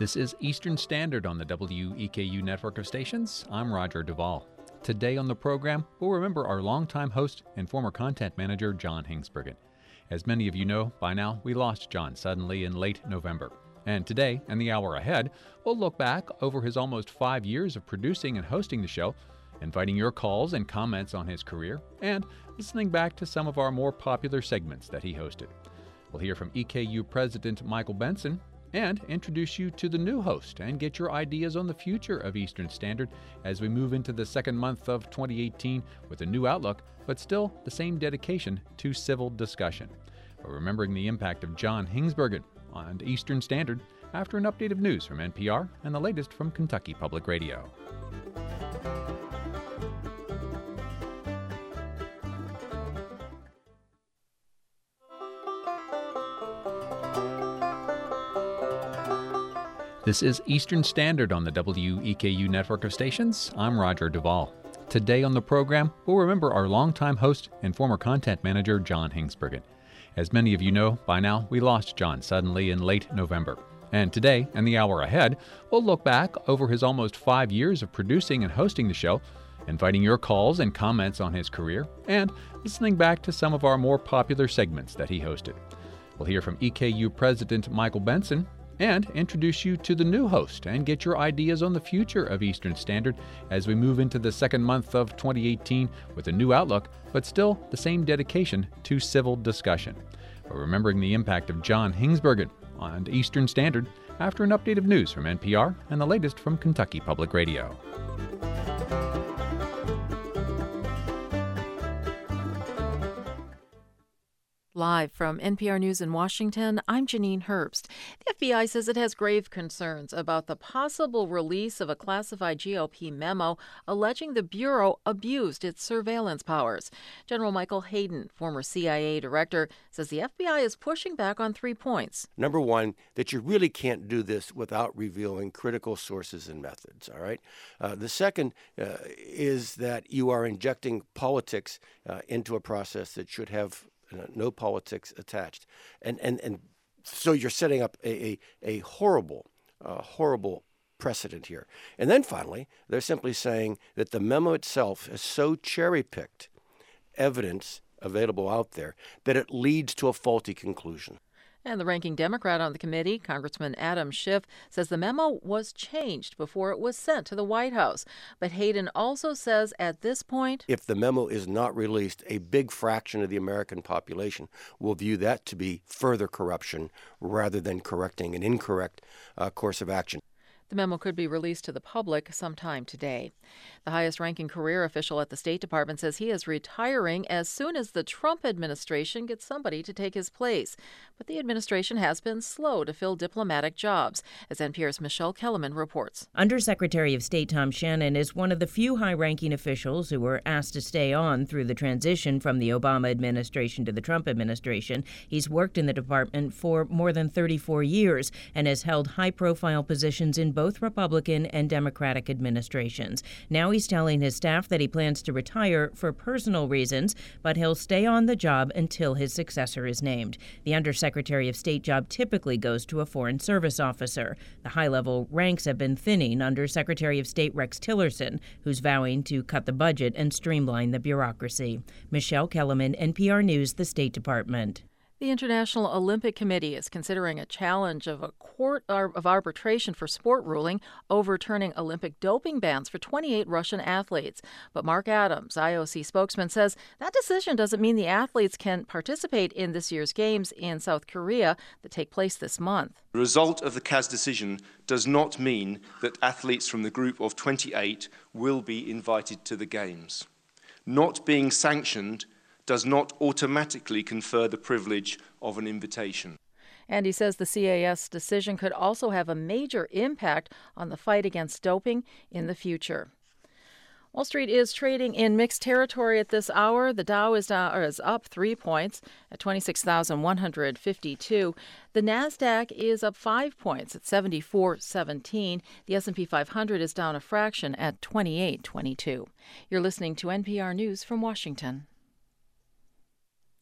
This is Eastern Standard on the WEKU network of stations. I'm Roger Duvall. Today on the program, we'll remember our longtime host and former content manager, John Hingsbergen. As many of you know, by now, we lost John suddenly in late November. And today, and the hour ahead, we'll look back over his almost 5 years of producing and hosting the show, inviting your calls and comments on his career, and listening back to some of our more popular segments that he hosted. We'll hear from EKU President Michael Benson, and introduce you to the new host and get your ideas on the future of Eastern Standard as we move into the second month of 2018 with a new outlook, but still the same dedication to civil discussion. We're remembering the impact of John Hingsbergen on Eastern Standard after an update of news from NPR and the latest from Kentucky Public Radio. This is Eastern Standard on the WEKU network of stations. I'm Roger Duvall. Today on the program, we'll remember our longtime host and former content manager, John Hingsbergen. As many of you know, by now, we lost John suddenly in late November. And today, and the hour ahead, we'll look back over his almost 5 years of producing and hosting the show, inviting your calls and comments on his career, and listening back to some of our more popular segments that he hosted. We'll hear from EKU President Michael Benson, and introduce you to the new host and get your ideas on the future of Eastern Standard as we move into the second month of 2018 with a new outlook, but still the same dedication to civil discussion. We're remembering the impact of John Hingsbergen on Eastern Standard after an update of news from NPR and the latest from Kentucky Public Radio. Live from NPR News in Washington, I'm Janine Herbst. The FBI says it has grave concerns about the possible release of a classified GOP memo alleging the Bureau abused its surveillance powers. General Michael Hayden, former CIA director, says the FBI is pushing back on 3 points. Number one, that you really can't do this without revealing critical sources and methods, all right? The second is that you are injecting politics into a process that should have no politics attached. And so you're setting up a horrible precedent here. And then finally, they're simply saying that the memo itself is so cherry-picked evidence available out there that it leads to a faulty conclusion. And the ranking Democrat on the committee, Congressman Adam Schiff, says the memo was changed before it was sent to the White House. But Hayden also says at this point, if the memo is not released, a big fraction of the American population will view that to be further corruption rather than correcting an incorrect course of action. The memo could be released to the public sometime today. The highest-ranking career official at the State Department says he is retiring as soon as the Trump administration gets somebody to take his place. But the administration has been slow to fill diplomatic jobs, as NPR's Michelle Kellerman reports. Undersecretary of State Tom Shannon is one of the few high-ranking officials who were asked to stay on through the transition from the Obama administration to the Trump administration. He's worked in the department for more than 34 years and has held high-profile positions in both Republican and Democratic administrations. Now he's telling his staff that he plans to retire for personal reasons, but he'll stay on the job until his successor is named. The Undersecretary of State job typically goes to a Foreign Service officer. The high-level ranks have been thinning under Secretary of State Rex Tillerson, who's vowing to cut the budget and streamline the bureaucracy. Michelle Kellerman, NPR News, the State Department. The International Olympic Committee is considering a challenge of a court of arbitration for sport ruling overturning Olympic doping bans for 28 Russian athletes. But Mark Adams, IOC spokesman, says that decision doesn't mean the athletes can participate in this year's games in South Korea that take place this month. The result of the CAS decision does not mean that athletes from the group of 28 will be invited to the games. Not being sanctioned does not automatically confer the privilege of an invitation. And he says the CAS decision could also have a major impact on the fight against doping in the future. Wall Street is trading in mixed territory at this hour. The Dow is up 3 points at 26,152. The Nasdaq is up 5 points at 74.17. The S&P 500 is down a fraction at 28.22. You're listening to NPR News from Washington.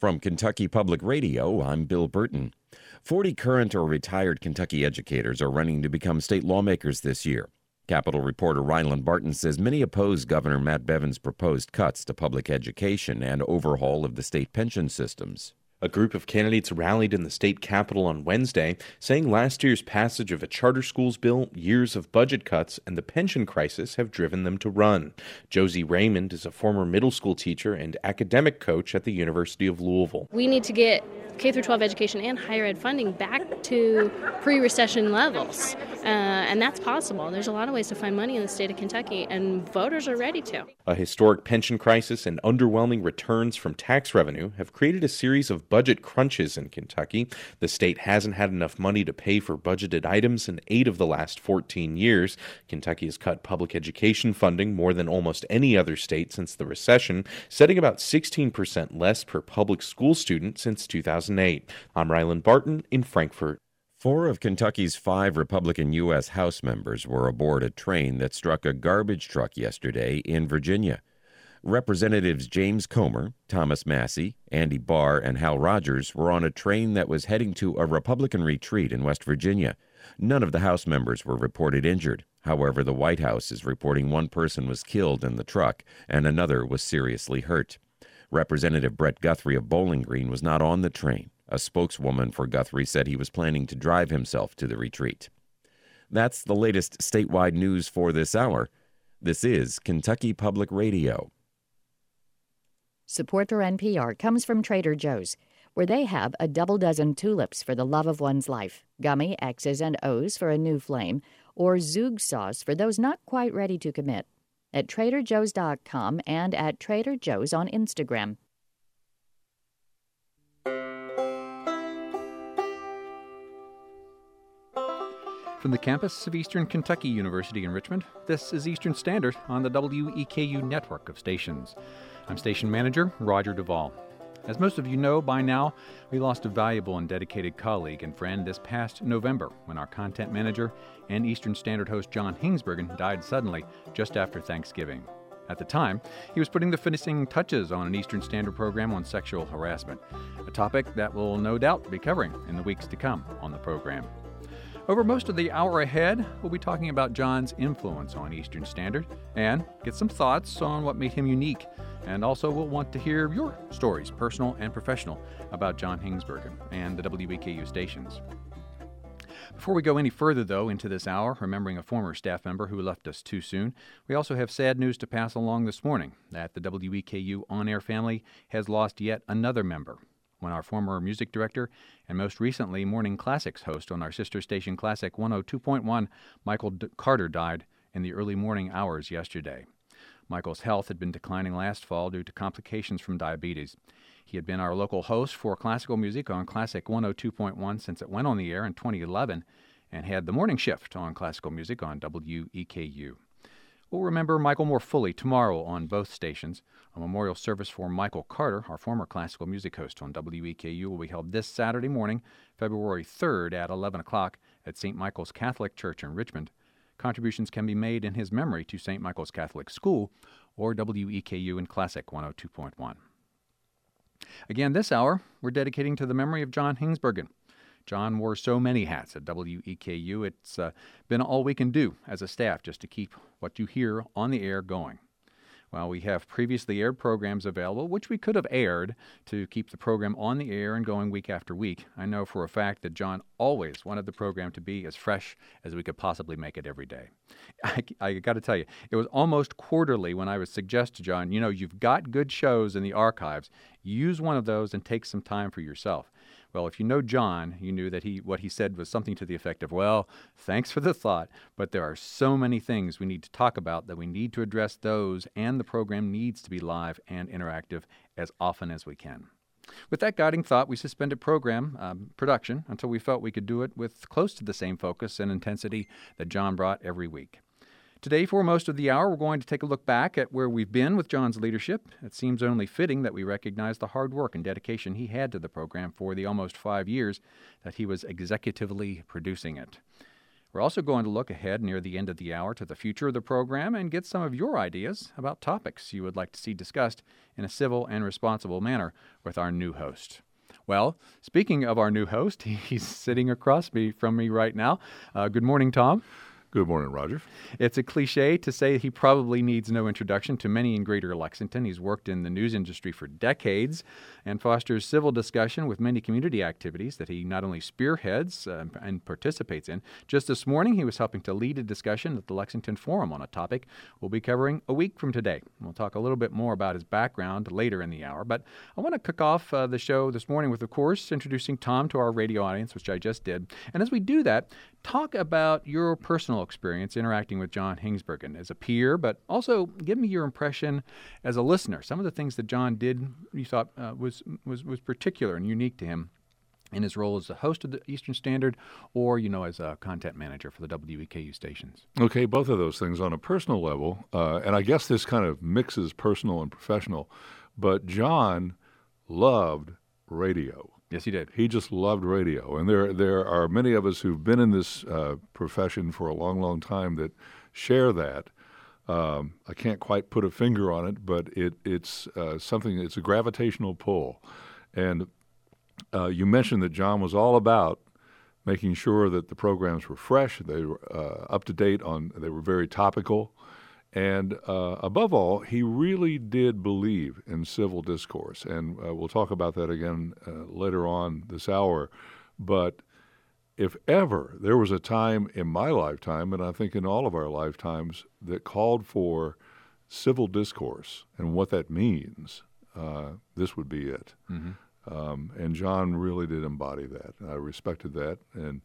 From Kentucky Public Radio, I'm Bill Burton. 40 current or retired Kentucky educators are running to become state lawmakers this year. Capitol reporter Ryland Barton says many oppose Governor Matt Bevin's proposed cuts to public education and overhaul of the state pension systems. A group of candidates rallied in the state capitol on Wednesday, saying last year's passage of a charter schools bill, years of budget cuts, and the pension crisis have driven them to run. Josie Raymond is a former middle school teacher and academic coach at the University of Louisville. We need to get K-12 education and higher ed funding back to pre-recession levels, and that's possible. There's a lot of ways to find money in the state of Kentucky, and voters are ready to. A historic pension crisis and underwhelming returns from tax revenue have created a series of budget crunches in Kentucky. The state hasn't had enough money to pay for budgeted items in 8 of the last 14 years. Kentucky has cut public education funding more than almost any other state since the recession, setting about 16% less per public school student since 2008. I'm Ryland Barton in Frankfort. 4 of Kentucky's 5 Republican U.S. House members were aboard a train that struck a garbage truck yesterday in Virginia. Representatives James Comer, Thomas Massey, Andy Barr, and Hal Rogers were on a train that was heading to a Republican retreat in West Virginia. None of the House members were reported injured. However, the White House is reporting one person was killed in the truck and another was seriously hurt. Representative Brett Guthrie of Bowling Green was not on the train. A spokeswoman for Guthrie said he was planning to drive himself to the retreat. That's the latest statewide news for this hour. This is Kentucky Public Radio. Support for NPR comes from Trader Joe's, where they have a double dozen tulips for the love of one's life, gummy X's and O's for a new flame, or Zug sauce for those not quite ready to commit. At TraderJoe's.com and at Trader Joe's on Instagram. From the campus of Eastern Kentucky University in Richmond, this is Eastern Standard on the WEKU network of stations. I'm station manager Roger Duvall. As most of you know by now, we lost a valuable and dedicated colleague and friend this past November when our content manager and Eastern Standard host John Hingsbergen died suddenly just after Thanksgiving. At the time, he was putting the finishing touches on an Eastern Standard program on sexual harassment, a topic that we'll no doubt be covering in the weeks to come on the program. Over most of the hour ahead, we'll be talking about John's influence on Eastern Standard and get some thoughts on what made him unique. And also we'll want to hear your stories, personal and professional, about John Hingsbergen and the WEKU stations. Before we go any further, though, into this hour, remembering a former staff member who left us too soon, we also have sad news to pass along this morning that the WEKU on-air family has lost yet another member. When our former music director and most recently Morning Classics host on our sister station Classic 102.1, Michael Carter, died in the early morning hours yesterday. Michael's health had been declining last fall due to complications from diabetes. He had been our local host for classical music on Classic 102.1 since it went on the air in 2011 and had the morning shift on classical music on WEKU. We'll remember Michael more fully tomorrow on both stations. A memorial service for Michael Carter, our former classical music host on WEKU, will be held this Saturday morning, February 3rd at 11 o'clock at St. Michael's Catholic Church in Richmond. Contributions can be made in his memory to St. Michael's Catholic School or WEKU in Classic 102.1. Again, this hour, we're dedicating to the memory of John Hingsbergen. John wore so many hats at WEKU, it's been all we can do as a staff just to keep what you hear on the air going. Well, we have previously aired programs available, which we could have aired to keep the program on the air and going week after week. I know for a fact that John always wanted the program to be as fresh as we could possibly make it every day. I got to tell you, it was almost quarterly when I would suggest to John, you've got good shows in the archives. Use one of those and take some time for yourself. Well, if you know John, you knew that what he said was something to the effect of, well, thanks for the thought, but there are so many things we need to talk about that we need to address those, and the program needs to be live and interactive as often as we can. With that guiding thought, we suspended program production until we felt we could do it with close to the same focus and intensity that John brought every week. Today, for most of the hour, we're going to take a look back at where we've been with John's leadership. It seems only fitting that we recognize the hard work and dedication he had to the program for the almost 5 years that he was executively producing it. We're also going to look ahead near the end of the hour to the future of the program and get some of your ideas about topics you would like to see discussed in a civil and responsible manner with our new host. Well, speaking of our new host, he's sitting across from me right now. Good morning, Tom. Good morning, Roger. It's a cliche to say he probably needs no introduction to many in Greater Lexington. He's worked in the news industry for decades and fosters civil discussion with many community activities that he not only spearheads and participates in. Just this morning, he was helping to lead a discussion at the Lexington Forum on a topic we'll be covering a week from today. We'll talk a little bit more about his background later in the hour, but I want to kick off the show this morning with, of course, introducing Tom to our radio audience, which I just did. And as we do that, talk about your personal experience interacting with John Hingsbergen as a peer, but also give me your impression as a listener. Some of the things that John did you thought was particular and unique to him in his role as the host of the Eastern Standard or, as a content manager for the WEKU stations. Okay, both of those things on a personal level, and I guess this kind of mixes personal and professional, but John loved radio. Yes, he did. He just loved radio. And there are many of us who've been in this profession for a long, long time that share that. I can't quite put a finger on it, but it's something, it's a gravitational pull. And you mentioned that John was all about making sure that the programs were fresh, they were up to date they were very topical. And above all, he really did believe in civil discourse. And we'll talk about that again later on this hour. But if ever there was a time in my lifetime, and I think in all of our lifetimes, that called for civil discourse and what that means, this would be it. Mm-hmm. And John really did embody that. I respected that. And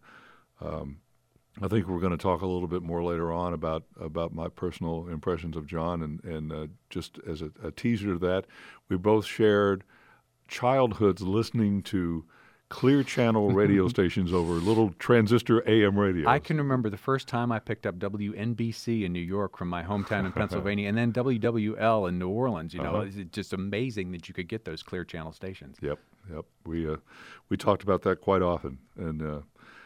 I think we're going to talk a little bit more later on about my personal impressions of John, and just as a teaser to that, we both shared childhoods listening to clear channel radio stations over little transistor AM radios. I can remember the first time I picked up WNBC in New York from my hometown in Pennsylvania, and then WWL in New Orleans. It's just amazing that you could get those clear channel stations. Yep. We talked about that quite often, and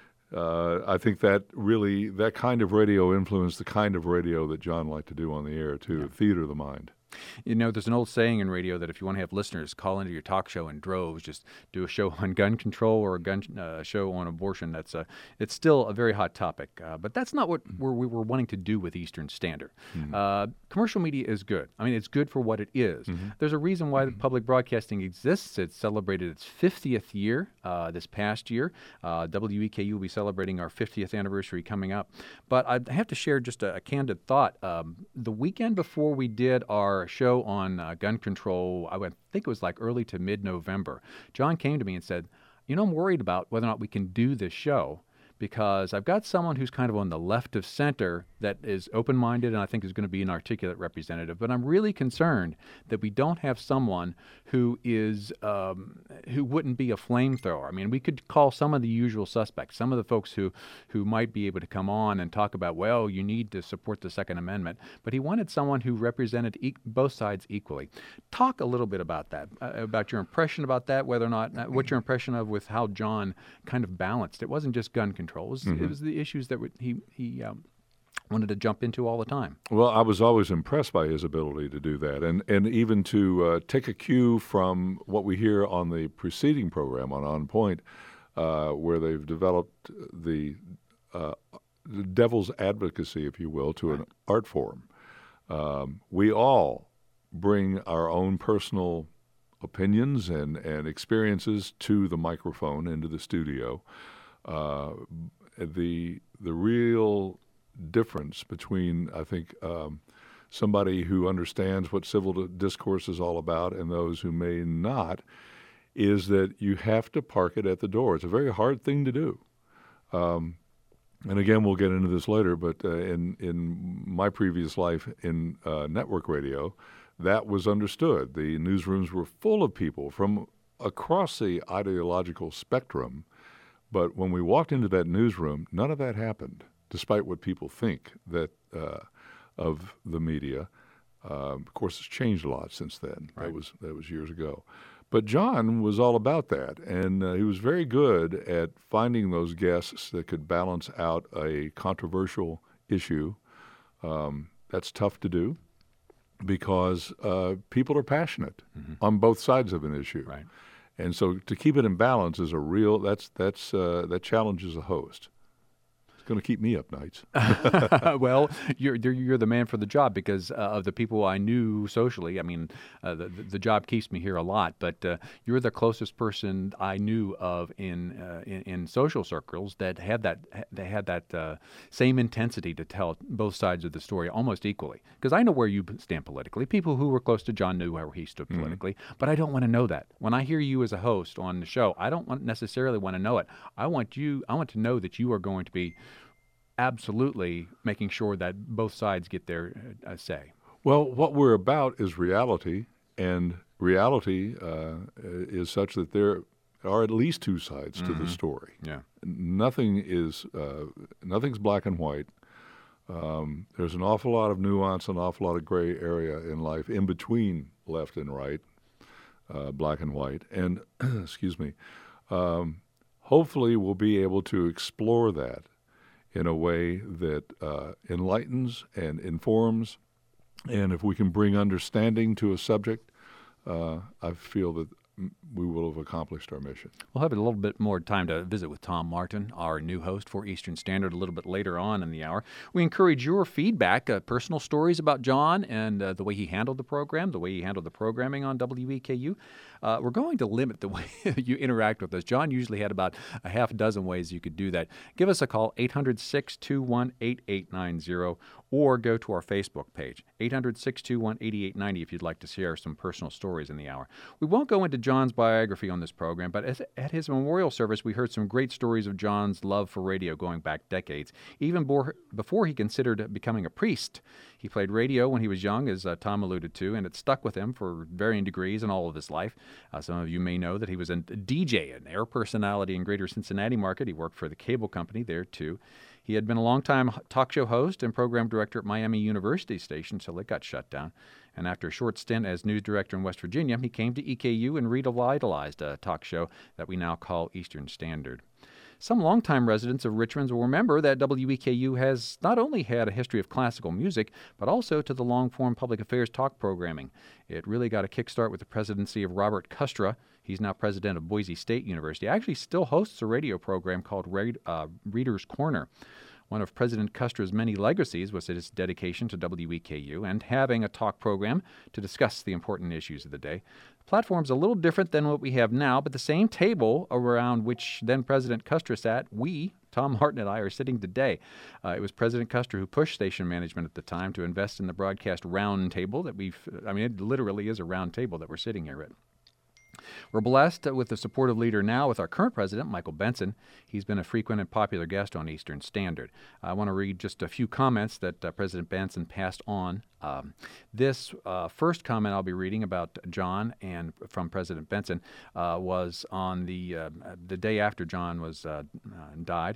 I think that kind of radio influenced the kind of radio that John liked to do on the air, too, theater of the mind. There's an old saying in radio that if you want to have listeners call into your talk show in droves, just do a show on gun control or a show on abortion. It's still a very hot topic, but that's not what we were wanting to do with Eastern Standard. Mm-hmm. Commercial media is good. I mean, it's good for what it is. Mm-hmm. There's a reason why public broadcasting exists. It celebrated its 50th year this past year. WEKU will be celebrating our 50th anniversary coming up. But I have to share just a candid thought. The weekend before we did our show on gun control, I think it was like early to mid-November, John came to me and said, I'm worried about whether or not we can do this show because I've got someone who's kind of on the left of center that is open-minded and I think is going to be an articulate representative. But I'm really concerned that we don't have someone who is who wouldn't be a flamethrower. I mean, we could call some of the usual suspects, some of the folks who might be able to come on and talk about, well, you need to support the Second Amendment. But he wanted someone who represented both sides equally. Talk a little bit about that, about your impression about that, whether or not, what your impression of with how John kind of balanced. It wasn't just gun control. It was the issues that he wanted to jump into all the time. Well, I was always impressed by his ability to do that, and even to take a cue from what we hear on the preceding program on Point, where they've developed the devil's advocacy, if you will, to an art form. We all bring our own personal opinions and experiences to the microphone, into the studio. The real difference between, I think, somebody who understands what civil discourse is all about and those who may not is that you have to park it at the door. It's a very hard thing to do. And again, we'll get into this later, but in my previous life in network radio, that was understood. The newsrooms were full of people from across the ideological spectrum. But when we walked into that newsroom, none of that happened, despite what people think that of the media. Of course, it's changed a lot since then. Right. That was years ago. But John was all about that, and he was very good at finding those guests that could balance out a controversial issue. That's tough to do because people are passionate on both sides of an issue. Right. And so to keep it in balance is that challenges a host. It's going to keep me up nights. Well, you're the man for the job because of the people I knew socially. I mean, the job keeps me here a lot, but you're the closest person I knew of in social circles that had that same intensity to tell both sides of the story almost equally. Because I know where you stand politically. People who were close to John knew where he stood politically, but I don't want to know that. When I hear you as a host on the show, I don't necessarily want to know it. I want to know that you are going to be absolutely making sure that both sides get their say. Well, what we're about is reality, and reality is such that there are at least two sides to the story. Yeah, nothing's black and white. There's an awful lot of nuance, an awful lot of gray area in life in between left and right, black and white, and excuse me. Hopefully, we'll be able to explore that in a way that enlightens and informs. And if we can bring understanding to a subject, I feel that we will have accomplished our mission. We'll have a little bit more time to visit with Tom Martin, our new host for Eastern Standard, a little bit later on in the hour. We encourage your feedback, personal stories about John and the way he handled the program, the way he handled the programming on WEKU. We're going to limit the way you interact with us. John usually had about a half dozen ways you could do that. Give us a call, 800-621-8890, or go to our Facebook page, 800-621-8890, if you'd like to share some personal stories in the hour. We won't go into John's biography on this program, but at his memorial service, we heard some great stories of John's love for radio going back decades, even before he considered becoming a priest. He played radio when he was young, as Tom alluded to, and it stuck with him for varying degrees in all of his life. Some of you may know that he was a DJ, an air personality in Greater Cincinnati market. He worked for the cable company there, too. He had been a longtime talk show host and program director at Miami University Station until it got shut down. And after a short stint as news director in West Virginia, he came to EKU and revitalized a talk show that we now call Eastern Standard. Some longtime residents of Richmond will remember that WEKU has not only had a history of classical music, but also to the long-form public affairs talk programming. It really got a kickstart with the presidency of Robert Custra. He's now president of Boise State University. Actually still hosts a radio program called Reader's Corner. One of President Custra's many legacies was his dedication to WEKU and having a talk program to discuss the important issues of the day. The platform's a little different than what we have now, but the same table around which then President Custra sat, Tom Martin and I, are sitting today. It was President Custra who pushed station management at the time to invest in the broadcast round table that it literally is a round table that we're sitting here at. We're blessed with the supportive leader now with our current president, Michael Benson. He's been a frequent and popular guest on Eastern Standard. I want to read just a few comments that President Benson passed on. This first comment I'll be reading about John and from President Benson was on the day after John was died.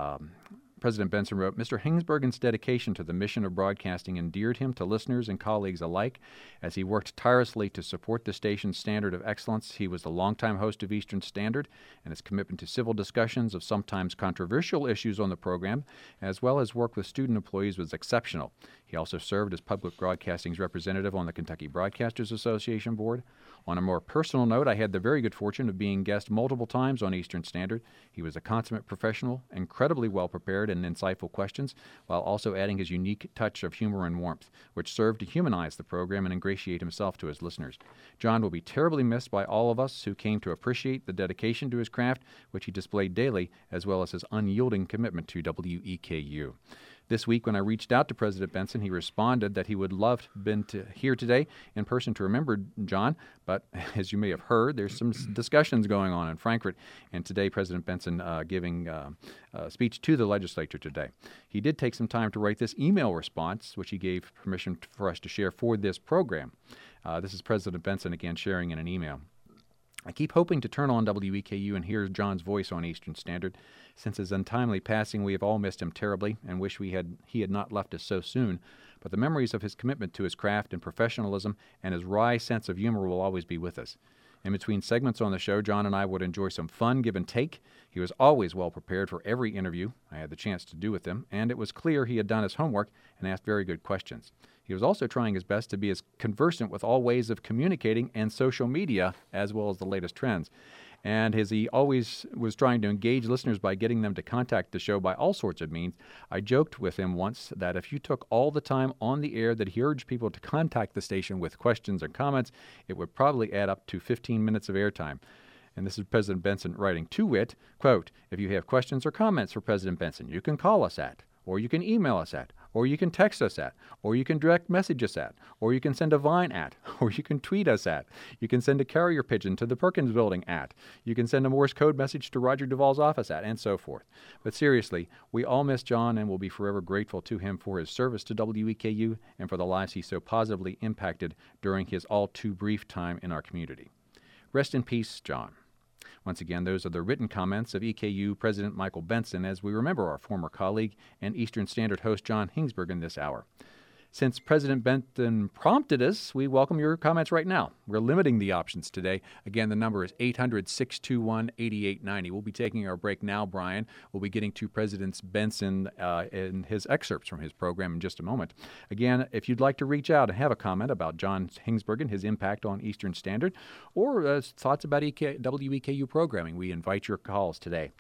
President Benson wrote, Mr. Hingsbergen's dedication to the mission of broadcasting endeared him to listeners and colleagues alike. As he worked tirelessly to support the station's standard of excellence, he was the longtime host of Eastern Standard, and his commitment to civil discussions of sometimes controversial issues on the program, as well as work with student employees, was exceptional. He also served as Public Broadcasting's representative on the Kentucky Broadcasters Association Board. On a more personal note, I had the very good fortune of being guest multiple times on Eastern Standard. He was a consummate professional, incredibly well-prepared and insightful questions, while also adding his unique touch of humor and warmth, which served to humanize the program and ingratiate himself to his listeners. John will be terribly missed by all of us who came to appreciate the dedication to his craft, which he displayed daily, as well as his unyielding commitment to WEKU. This week, when I reached out to President Benson, he responded that he would love to have been here today in person to remember John, but as you may have heard, there's some discussions going on in Frankfort, and today President Benson giving a speech to the legislature today. He did take some time to write this email response, which he gave permission for us to share for this program. This is President Benson again sharing in an email. I keep hoping to turn on WEKU and hear John's voice on Eastern Standard. Since his untimely passing, we have all missed him terribly and wish he had not left us so soon. But the memories of his commitment to his craft and professionalism and his wry sense of humor will always be with us. In between segments on the show, John and I would enjoy some fun give and take. He was always well prepared for every interview I had the chance to do with him, and it was clear he had done his homework and asked very good questions. He was also trying his best to be as conversant with all ways of communicating and social media, as well as the latest trends. And as he always was trying to engage listeners by getting them to contact the show by all sorts of means, I joked with him once that if you took all the time on the air that he urged people to contact the station with questions or comments, it would probably add up to 15 minutes of airtime. And this is President Benson writing, to wit, quote, if you have questions or comments for President Benson, you can call us at, or you can email us at, or you can text us at, or you can direct message us at, or you can send a Vine at, or you can tweet us at. You can send a carrier pigeon to the Perkins Building at. You can send a Morse code message to Roger Duvall's office at, and so forth. But seriously, we all miss John and will be forever grateful to him for his service to WEKU and for the lives he so positively impacted during his all too brief time in our community. Rest in peace, John. Once again, those are the written comments of EKU President Michael Benson as we remember our former colleague and Eastern Standard host John Hingsbergen this hour. Since President Benson prompted us, we welcome your comments right now. We're limiting the options today. Again, the number is 800-621-8890. We'll be taking our break now, Brian. We'll be getting to President Benson and his excerpts from his program in just a moment. Again, if you'd like to reach out and have a comment about John Hingsbergen, his impact on Eastern Standard, or thoughts about WEKU programming, we invite your calls today.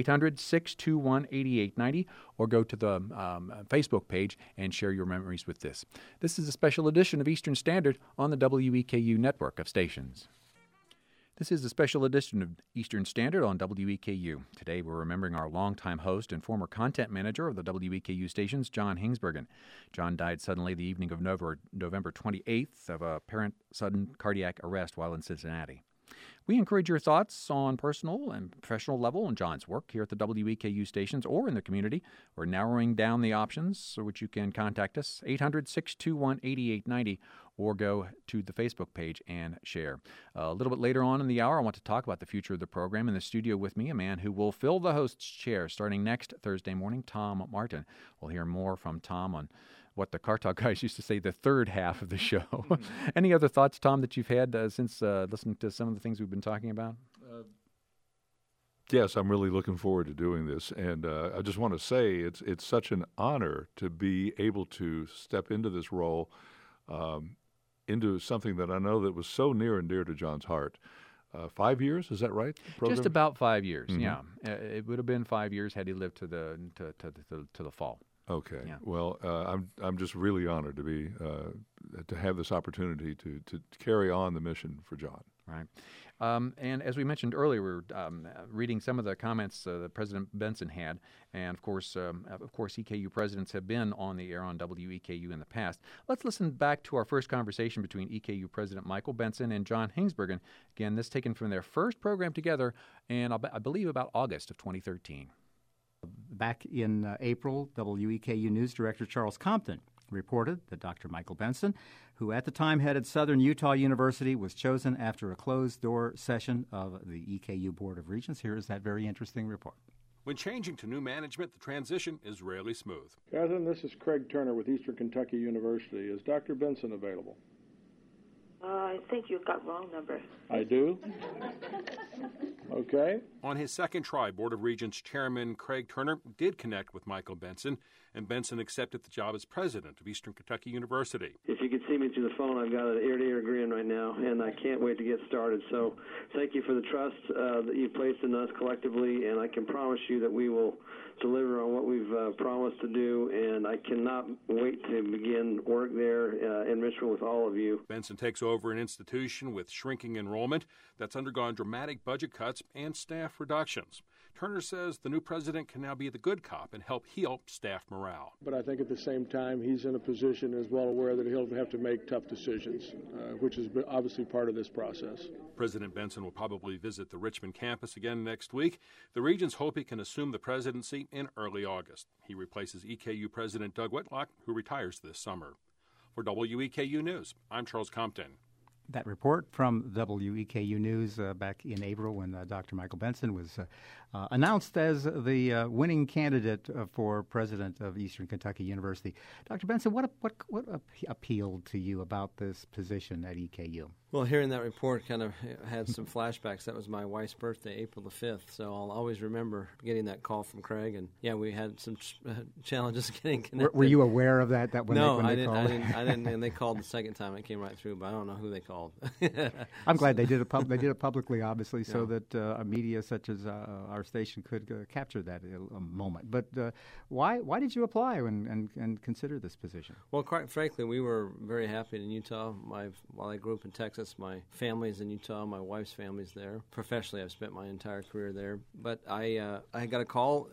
800-621-8890, or go to the Facebook page and share your memories with this. This is a special edition of Eastern Standard on the WEKU network of stations. This is a special edition of Eastern Standard on WEKU. Today we're remembering our longtime host and former content manager of the WEKU stations, John Hingsbergen. John died suddenly the evening of November 28th of apparent sudden cardiac arrest while in Cincinnati. We encourage your thoughts on personal and professional level on John's work here at the WEKU stations or in the community. We're narrowing down the options for which you can contact us, 800-621-8890, or go to the Facebook page and share. A little bit later on in the hour, I want to talk about the future of the program. In the studio with me, a man who will fill the host's chair starting next Thursday morning, Tom Martin. We'll hear more from Tom on what the Car Talk guys used to say, the third half of the show. Mm-hmm. Any other thoughts, Tom, that you've had since listening to some of the things we've been talking about? Yes, I'm really looking forward to doing this. And I just want to say it's such an honor to be able to step into this role, into something that I know that was so near and dear to John's heart. 5 years, is that right? Just about 5 years, mm-hmm. Yeah. It would have been 5 years had he lived to the fall. Okay. Yeah. Well, I'm just really honored to be to have this opportunity to carry on the mission for John. Right. And as we mentioned earlier, we were reading some of the comments that President Benson had, and of course, EKU presidents have been on the air on WEKU in the past. Let's listen back to our first conversation between EKU President Michael Benson and John Hingsbergen. Again, this taken from their first program together, and I believe about August of 2013. Back in April, WEKU News Director Charles Compton reported that Dr. Michael Benson, who at the time headed Southern Utah University, was chosen after a closed-door session of the EKU Board of Regents. Here is that very interesting report. When changing to new management, the transition is rarely smooth. President, this is Craig Turner with Eastern Kentucky University. Is Dr. Benson available? I think you've got wrong number. I do? Okay. On his second try, Board of Regents Chairman Craig Turner did connect with Michael Benson, and Benson accepted the job as president of Eastern Kentucky University. If you could see me through the phone, I've got an ear-to-ear grin right now, and I can't wait to get started. So thank you for the trust that you've placed in us collectively, and I can promise you that we will deliver on what we've promised to do, and I cannot wait to begin work there in Richmond with all of you. Benson takes over an institution with shrinking enrollment that's undergone dramatic budget cuts and staff reductions. Turner says the new president can now be the good cop and help heal staff morale. But I think at the same time, he's in a position as well aware that he'll have to make tough decisions, which is obviously part of this process. President Benson will probably visit the Richmond campus again next week. The Regents hope he can assume the presidency in early August. He replaces EKU President Doug Whitlock, who retires this summer. For WEKU News, I'm Charles Compton. That report from WEKU News back in April when Dr. Michael Benson was announced as the winning candidate for president of Eastern Kentucky University. Dr. Benson, what appealed to you about this position at EKU? Well, hearing that report kind of had some flashbacks. That was my wife's birthday, April the 5th, so I'll always remember getting that call from Craig. And, yeah, we had some challenges getting connected. Were you aware of that when no, when I they didn't, called? I didn't, and they called the second time. It came right through, but I don't know who they called. I'm glad they did it publicly, obviously, so that a media such as our station could capture that moment. But why did you apply and consider this position? Well, quite frankly, we were very happy in Utah. While I grew up in Texas, my family's in Utah. My wife's family's there. Professionally, I've spent my entire career there. But I got a call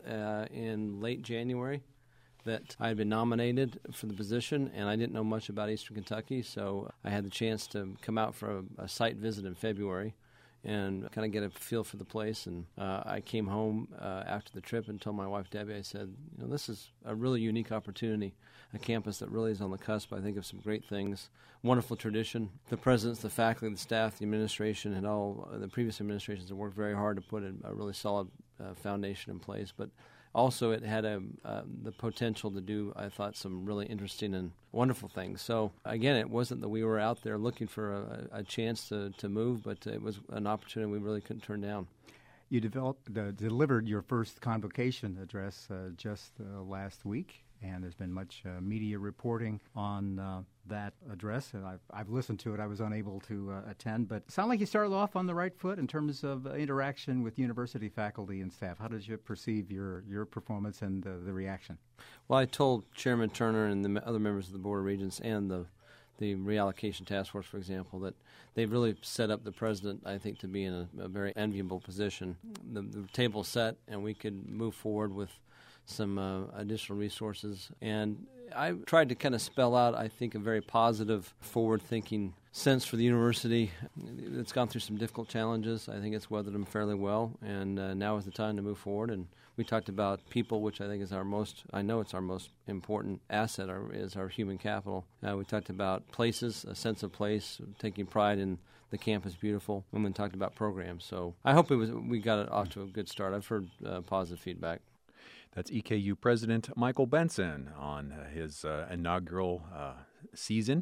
in late January that I had been nominated for the position, and I didn't know much about Eastern Kentucky, so I had the chance to come out for a site visit in February and kind of get a feel for the place. And I came home after the trip and told my wife, Debbie, I said, this is a really unique opportunity, a campus that really is on the cusp, I think, of some great things, wonderful tradition. The presidents, the faculty, the staff, the administration, and all the previous administrations have worked very hard to put a really solid foundation in place. But also it had the potential to do, I thought, some really interesting and wonderful things. So, again, it wasn't that we were out there looking for a chance to move, but it was an opportunity we really couldn't turn down. You delivered your first convocation address just last week, and there's been much media reporting on that address. And I've listened to it. I was unable to attend, but it sounded like you started off on the right foot in terms of interaction with university faculty and staff. How did you perceive your performance and the reaction? Well, I told Chairman Turner and the other members of the Board of Regents and the reallocation task force, for example, that they've really set up the president, I think, to be in a very enviable position. The table set, and we could move forward with some additional resources. And I tried to kind of spell out, I think, a very positive, forward-thinking sense for the university. It's gone through some difficult challenges. I think it's weathered them fairly well, and now is the time to move forward. And we talked about people, which I think is our most important asset, is our human capital. We talked about places, a sense of place, taking pride in the campus beautiful, and then talked about programs. So I hope we got it off to a good start. I've heard positive feedback. That's EKU President Michael Benson on his inaugural season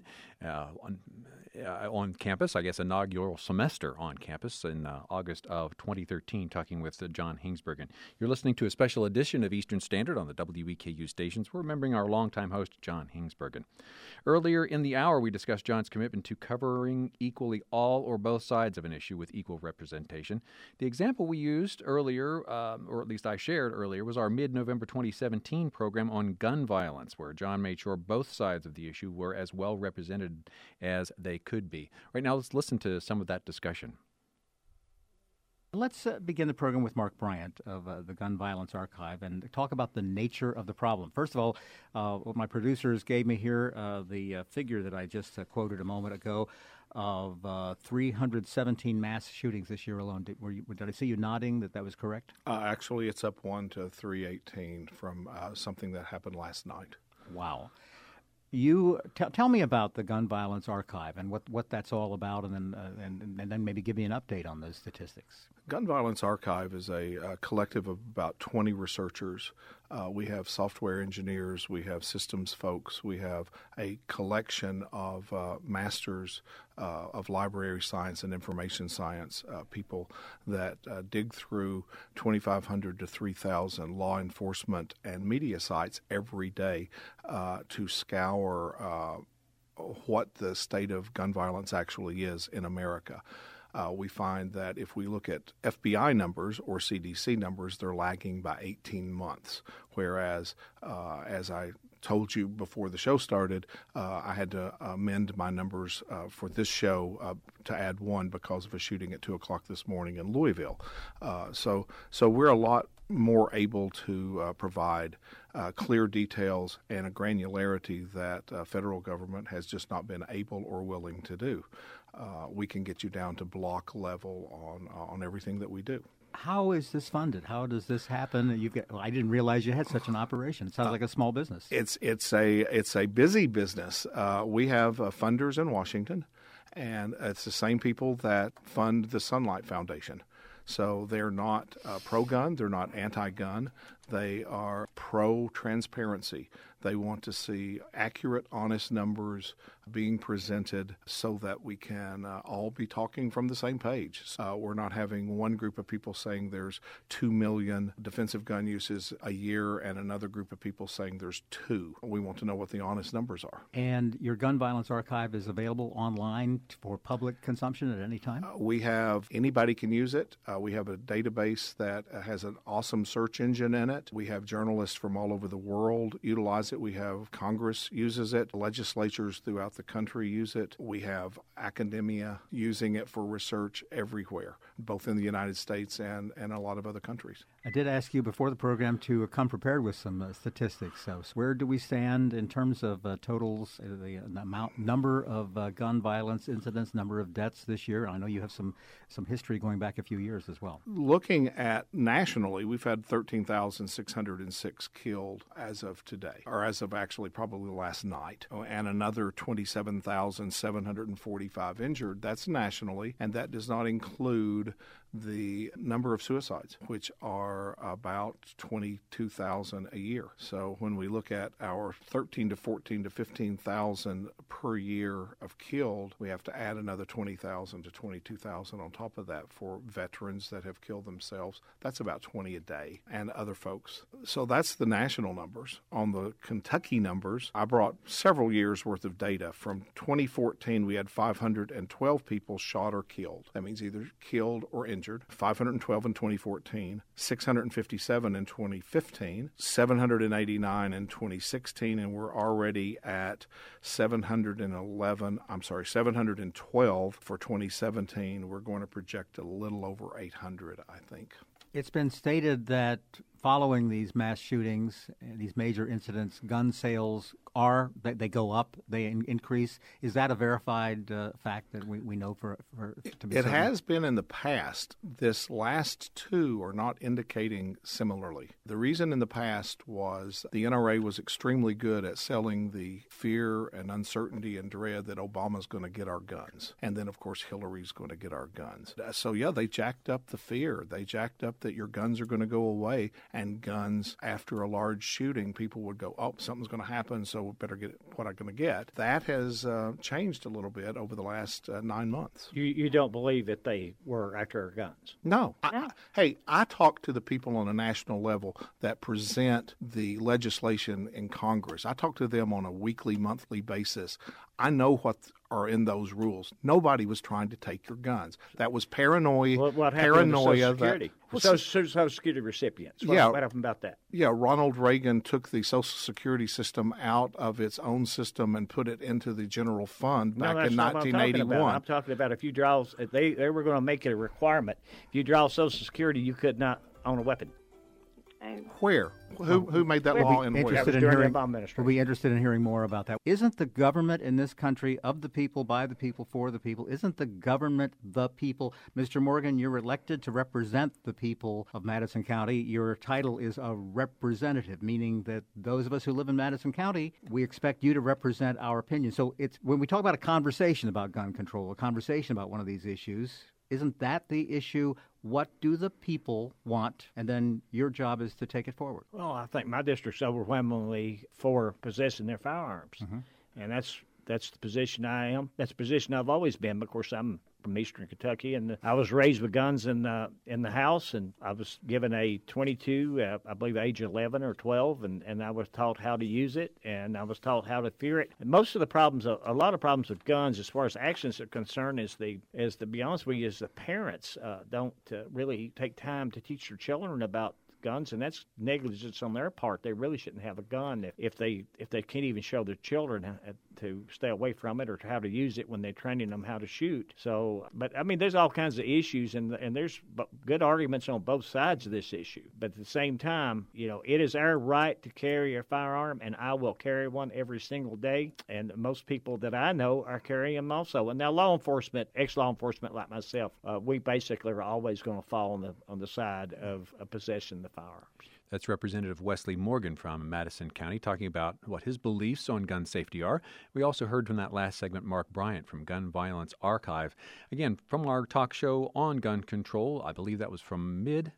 on campus, I guess inaugural semester on campus in August of 2013, talking with John Hingsbergen. You're listening to a special edition of Eastern Standard on the WEKU stations. We're remembering our longtime host, John Hingsbergen. Earlier in the hour, we discussed John's commitment to covering equally all or both sides of an issue with equal representation. The example we used earlier, or at least I shared earlier, was our mid-November 2017 program on gun violence, where John made sure both sides of the issue were as well represented as they could be. Right now, let's listen to some of that discussion. Let's begin the program with Mark Bryant of the Gun Violence Archive and talk about the nature of the problem. First of all, what my producers gave me here, the figure that I just quoted a moment ago of 317 mass shootings this year alone. Did I see you nodding that was correct? Actually, it's up 1 to 318 from something that happened last night. Wow. You tell me about the Gun Violence Archive and what that's all about, and then maybe give me an update on those statistics. Gun Violence Archive is a collective of about 20 researchers. We have software engineers, we have systems folks, we have a collection of masters of library science and information science people that dig through 2,500 to 3,000 law enforcement and media sites every day to scour what the state of gun violence actually is in America. We find that if we look at FBI numbers or CDC numbers, they're lagging by 18 months, whereas, as I told you before the show started, I had to amend my numbers for this show to add 1 because of a shooting at 2 o'clock this morning in Louisville. So we're a lot more able to provide clear details and a granularity that federal government has just not been able or willing to do. We can get you down to block level on everything that we do. How is this funded? How does this happen? I didn't realize you had such an operation. It sounds like a small business. It's a busy business. We have funders in Washington, and it's the same people that fund the Sunlight Foundation. So they're not pro-gun, they're not anti-gun, they are pro-transparency. They want to see accurate, honest numbers being presented so that we can all be talking from the same page. We're not having one group of people saying there's 2 million defensive gun uses a year and another group of people saying there's 2. We want to know what the honest numbers are. And your gun violence archive is available online for public consumption at any time? We have, anybody can use it. We have a database that has an awesome search engine in it. We have journalists from all over the world utilize it. We have Congress uses it. Legislatures throughout the country use it. We have academia using it for research everywhere, both in the United States and a lot of other countries. I did ask you before the program to come prepared with some statistics. So where do we stand in terms of totals, the number of gun violence incidents, number of deaths this year? I know you have some history going back a few years as well. Looking at nationally, we've had 13,606 killed as of today, or as of actually probably last night, and another 27,745 injured. That's nationally, and that does not include the number of suicides, which are about 22,000 a year. So when we look at our 13 to 14 to 15,000 per year of killed, we have to add another 20,000 to 22,000 on top of that for veterans that have killed themselves. That's about 20 a day, and other folks. So that's the national numbers. On the Kentucky numbers, I brought several years worth of data. From 2014, we had 512 people shot or killed. That means either killed or injured. 512 in 2014, 657 in 2015, 789 in 2016, and we're already at 712 for 2017. We're going to project a little over 800, I think. It's been stated that following these mass shootings, these major incidents, gun sales they go up, they increase. Is that a verified fact that we know for to be It certain? has been in the past. This last two are not indicating similarly. The reason in the past was the NRA was extremely good at selling the fear and uncertainty and dread that Obama's going to get our guns. And then, of course, Hillary's going to get our guns. So, yeah, they jacked up the fear. They jacked up that your guns are going to go away. And guns, after a large shooting, people would go, oh, something's going to happen, so we better get what I'm going to get. That has changed a little bit over the last 9 months. You don't believe that they were after our guns? No. I talk to the people on a national level that present the legislation in Congress. I talk to them on a weekly, monthly basis. I know what are in those rules. Nobody was trying to take your guns. That was paranoia. What happened with Social Security? Social Security recipients. What happened about that? Yeah, Ronald Reagan took the Social Security system out of its own system and put it into the general fund back in 1981. I'm talking about if you draw, they were going to make it a requirement. If you draw Social Security, you could not own a weapon. Where? Who made that law and where? We'll be interested in hearing more about that. Isn't the government in this country of the people, by the people, for the people? Isn't the government the people? Mr. Morgan, you're elected to represent the people of Madison County. Your title is a representative, meaning that those of us who live in Madison County, we expect you to represent our opinion. So it's when we talk about a conversation about gun control, a conversation about one of these issues, isn't that the issue? What do the people want? And then your job is to take it forward. Well, I think my district's overwhelmingly for possessing their firearms. Mm-hmm. And that's the position I am. That's the position I've always been. Of course, I'm from Eastern Kentucky, and I was raised with guns in the house, and I was given a .22, I believe age 11 or 12, and I was taught how to use it, and I was taught how to fear it. And most of the problems, a lot of problems with guns, as far as actions are concerned, is to be honest with you, is the parents don't really take time to teach their children about guns, and that's negligence on their part. They really shouldn't have a gun if they can't even show their children to stay away from it or how to use it when they're training them how to shoot. So, but I mean, there's all kinds of issues, and there's good arguments on both sides of this issue. But at the same time, it is our right to carry a firearm, and I will carry one every single day. And most people that I know are carrying them also. And now, law enforcement, ex-law enforcement like myself, we basically are always going to fall on the side of possession of the firearms. That's Representative Wesley Morgan from Madison County talking about what his beliefs on gun safety are. We also heard from that last segment Mark Bryant from Gun Violence Archive. Again, from our talk show on gun control, I believe that was from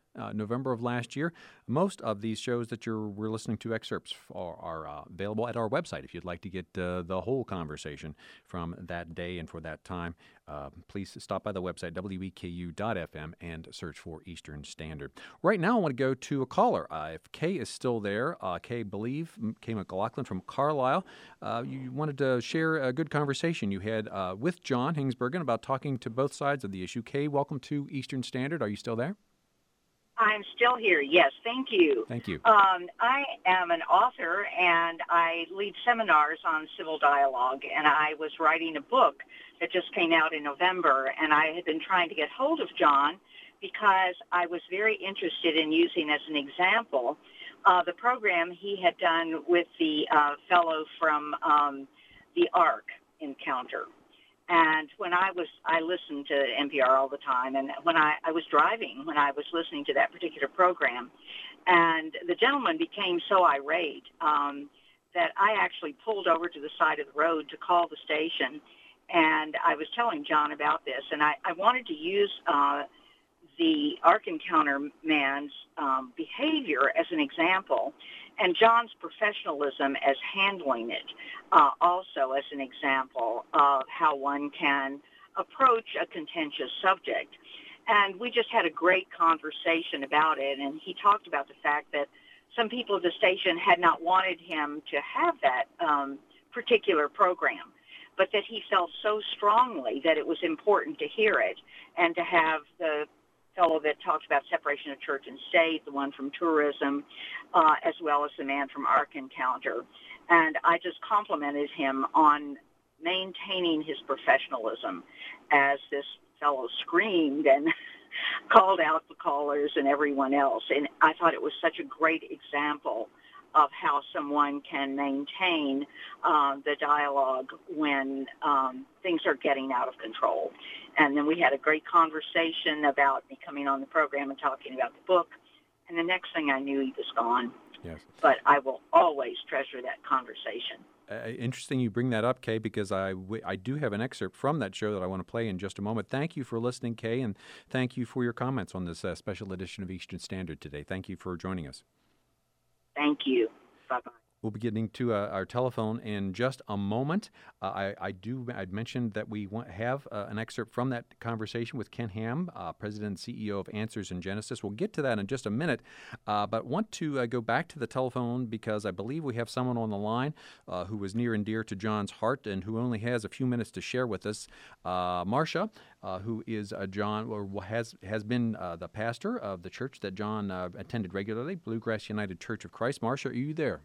November of last year. Most of these shows that we're listening to excerpts are available at our website. If you'd like to get the whole conversation from that day and for that time, please stop by the website, weku.fm, and search for Eastern Standard. Right now, I want to go to a caller. If Kay is still there, Kay McLaughlin from Carlisle, you wanted to share a good conversation you had with John Hingsbergen about talking to both sides of the issue. Kay, welcome to Eastern Standard. Are you still there? I'm still here, yes. Thank you. Thank you. I am an author, and I lead seminars on civil dialogue, and I was writing a book that just came out in November, and I had been trying to get hold of John because I was very interested in using as an example the program he had done with the fellow from the ARC encounter. And when I listened to NPR all the time, and when I was driving, when I was listening to that particular program, and the gentleman became so irate that I actually pulled over to the side of the road to call the station, and I was telling John about this, and I wanted to use the ARC encounter man's behavior as an example, and John's professionalism as handling it also as an example of how one can approach a contentious subject. And we just had a great conversation about it, and he talked about the fact that some people at the station had not wanted him to have that particular program, but that he felt so strongly that it was important to hear it and to have the fellow that talked about separation of church and state, the one from tourism, as well as the man from ARC encounter. And I just complimented him on maintaining his professionalism as this fellow screamed and called out the callers and everyone else. And I thought it was such a great example of how someone can maintain the dialogue when things are getting out of control. And then we had a great conversation about me coming on the program and talking about the book. And the next thing I knew, he was gone. Yes. But I will always treasure that conversation. Interesting you bring that up, Kay, because I do have an excerpt from that show that I want to play in just a moment. Thank you for listening, Kay, and thank you for your comments on this special edition of Eastern Standard today. Thank you for joining us. Thank you. Bye-bye. We'll be getting to our telephone in just a moment. I'd mentioned that we have an excerpt from that conversation with Ken Ham, President and CEO of Answers in Genesis. We'll get to that in just a minute, but want to go back to the telephone because I believe we have someone on the line who was near and dear to John's heart and who only has a few minutes to share with us. Marcia, who is John, or has been the pastor of the church that John attended regularly, Bluegrass United Church of Christ. Marcia, are you there?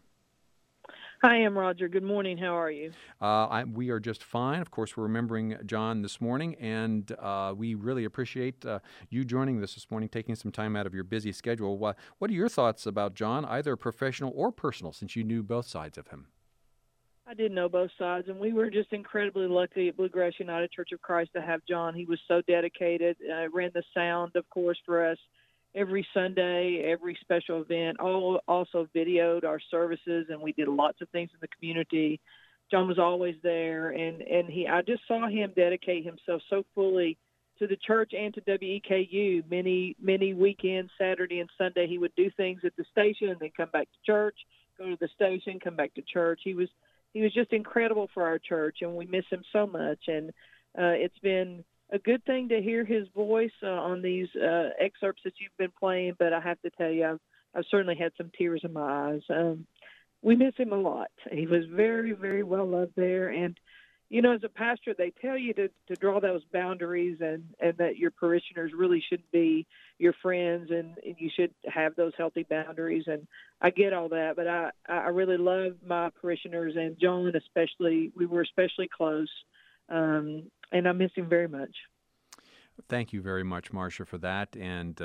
Hi, I'm Roger. Good morning. How are you? We are just fine. Of course, we're remembering John this morning, and we really appreciate you joining us this morning, taking some time out of your busy schedule. What are your thoughts about John, either professional or personal, since you knew both sides of him? I did know both sides, and we were just incredibly lucky at Bluegrass United Church of Christ to have John. He was so dedicated, ran the sound, of course, for us every Sunday, every special event, also videoed our services, and we did lots of things in the community. John was always there, and I just saw him dedicate himself so fully to the church and to WEKU. Many weekends, Saturday and Sunday, he would do things at the station and then come back to church, go to the station, come back to church. He was just incredible for our church, and we miss him so much. And it's been a good thing to hear his voice on these excerpts that you've been playing, but I have to tell you, I've certainly had some tears in my eyes. We miss him a lot. He was very, very well loved there. And, you know, as a pastor, they tell you to draw those boundaries and that your parishioners really shouldn't be your friends and you should have those healthy boundaries. And I get all that, but I really love my parishioners, and John especially. We were especially close. And I miss him very much. Thank you very much, Marcia, for that. And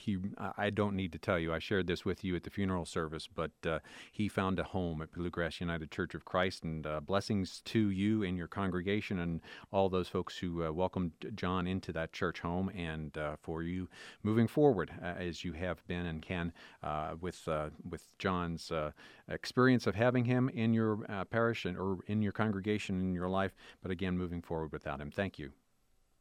I don't need to tell you, I shared this with you at the funeral service, but he found a home at Bluegrass United Church of Christ, and blessings to you and your congregation and all those folks who welcomed John into that church home, and for you moving forward as you have been and can with John's experience of having him in your parish or in your congregation in your life, but again, moving forward without him. Thank you.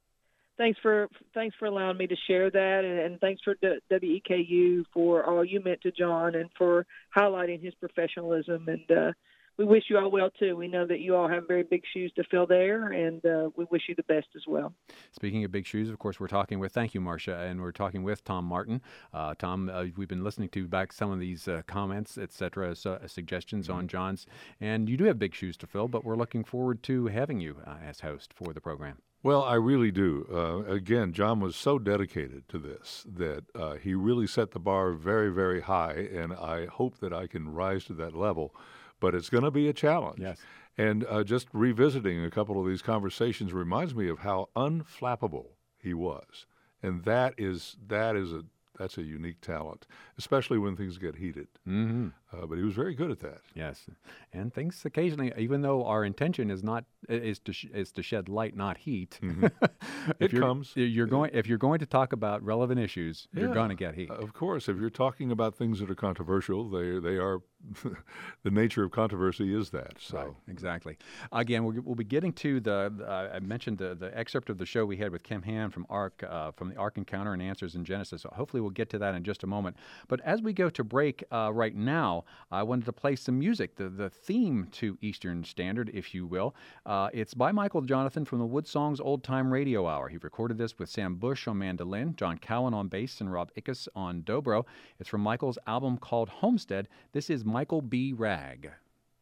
thanks for allowing me to share that, and thanks for WEKU for all you meant to John and for highlighting his professionalism. And we wish you all well, too. We know that you all have very big shoes to fill there, and we wish you the best as well. Speaking of big shoes, of course, thank you, Marcia, and we're talking with Tom Martin. Tom, we've been listening to back some of these comments, et cetera, suggestions on John's, and you do have big shoes to fill, but we're looking forward to having you as host for the program. Well, I really do. Again, John was so dedicated to this that he really set the bar very, very high, and I hope that I can rise to that level. But it's going to be a challenge. Yes. And just revisiting a couple of these conversations reminds me of how unflappable he was. And that's a unique talent, especially when things get heated. Mm-hmm. But he was very good at that. Yes, and things occasionally, even though our intention is to shed light, not heat. Mm-hmm. If you're going to talk about relevant issues, you're going to get heat. Of course, if you're talking about things that are controversial, they are. The nature of controversy is that. So right, exactly. Again, we'll be getting to I mentioned the excerpt of the show we had with Kim Hand from the Ark Encounter and Answers in Genesis. So hopefully we'll get to that in just a moment. But as we go to break right now, I wanted to play some music, the theme to Eastern Standard, if you will. It's by Michael Jonathan from the Wood Songs Old Time Radio Hour. He recorded this with Sam Bush on mandolin, John Cowan on bass, and Rob Ickes on dobro. It's from Michael's album called Homestead. This is Michael B. Ragg.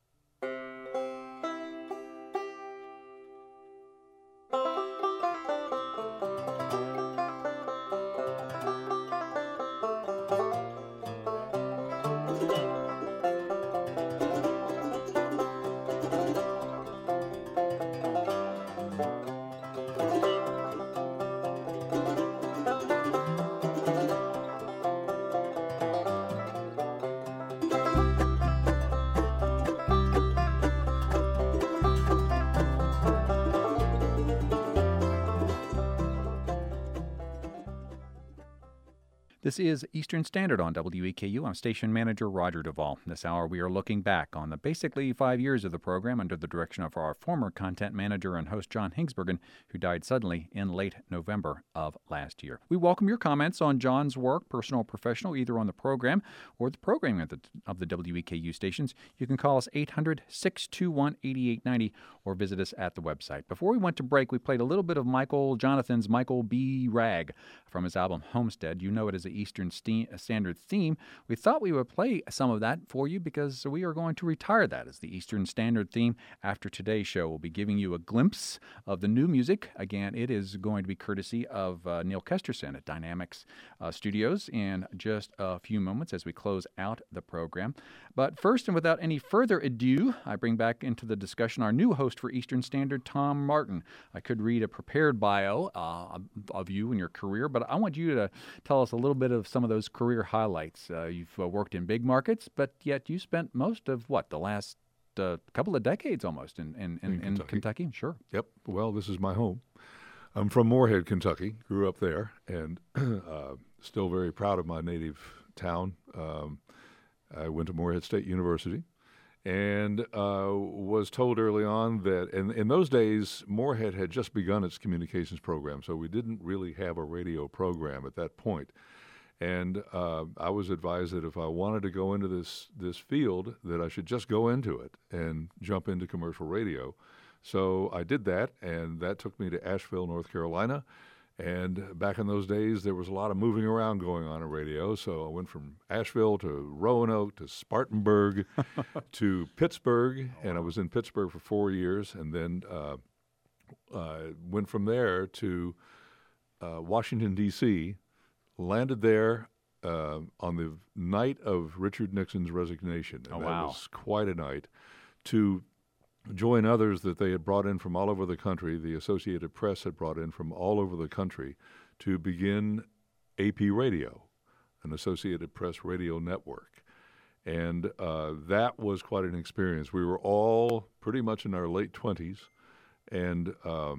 This is Eastern Standard on WEKU. I'm station manager Roger Duvall. This hour we are looking back on the basically 5 years of the program under the direction of our former content manager and host John Hingsbergen, who died suddenly in late November of last year. We welcome your comments on John's work, personal or professional, either on the program or the programming of the WEKU stations. You can call us 800-621-8890 or visit us at the website. Before we went to break, we played a little bit of Michael Jonathan's Michael B. Ragg from his album Homestead. You know it as the Eastern Standard theme. We thought we would play some of that for you because we are going to retire that as the Eastern Standard theme after today's show. We'll be giving you a glimpse of the new music. Again, it is going to be courtesy of Neil Kesterson at Dynamics Studios in just a few moments as we close out the program. But first, and without any further ado, I bring back into the discussion our new host for Eastern Standard, Tom Martin. I could read a prepared bio of you and your career, but I want you to tell us a little bit of some of those career highlights. You've worked in big markets, but yet you spent most of, the last couple of decades almost in Kentucky? Sure. Yep. Well, this is my home. I'm from Moorhead, Kentucky. Grew up there, and still very proud of my native town. I went to Moorhead State University and was told early on that in those days, Moorhead had just begun its communications program, so we didn't really have a radio program at that point. And I was advised that if I wanted to go into this field, that I should just go into it and jump into commercial radio. So I did that, and that took me to Asheville, North Carolina. And back in those days, there was a lot of moving around going on in radio. So I went from Asheville to Roanoke to Spartanburg to Pittsburgh, and I was in Pittsburgh for 4 years, and then went from there to Washington, D.C., landed there on the night of Richard Nixon's resignation. And that was quite a night. To join others that they had brought in from all over the country, the Associated Press had brought in from all over the country to begin AP Radio, an Associated Press radio network. And that was quite an experience. We were all pretty much in our late 20s, and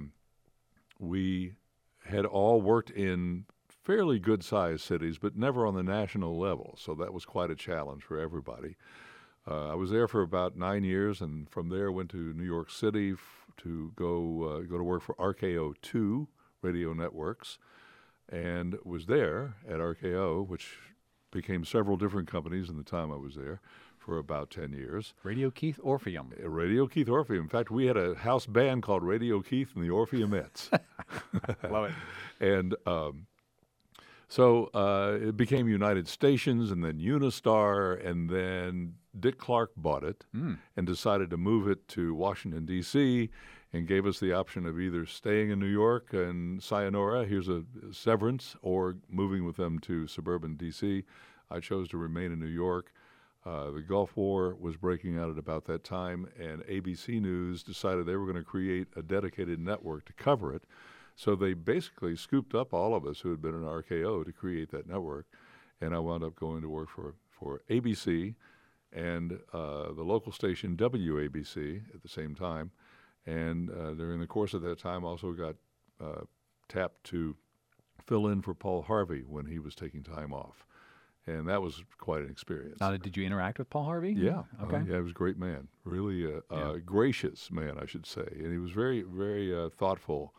we had all worked in fairly good-sized cities, but never on the national level. So that was quite a challenge for everybody. I was there for about 9 years, and from there went to New York City to go to work for RKO2 radio networks, and was there at RKO, which became several different companies in the time I was there, for about 10 years. Radio Keith Orpheum. Radio Keith Orpheum. In fact, we had a house band called Radio Keith and the Orpheumettes. Love it. And so it became United Stations and then Unistar, and then Dick Clark bought it and decided to move it to Washington, D.C., and gave us the option of either staying in New York and sayonara, here's a severance, or moving with them to suburban D.C. I chose to remain in New York. The Gulf War was breaking out at about that time, and ABC News decided they were going to create a dedicated network to cover it. So they basically scooped up all of us who had been in RKO to create that network, and I wound up going to work for ABC and the local station WABC at the same time. And during the course of that time, also got tapped to fill in for Paul Harvey when he was taking time off. And that was quite an experience. Did you interact with Paul Harvey? Yeah. Okay. Yeah, he was a great man. Really a gracious man, I should say. And he was very, very thoughtful.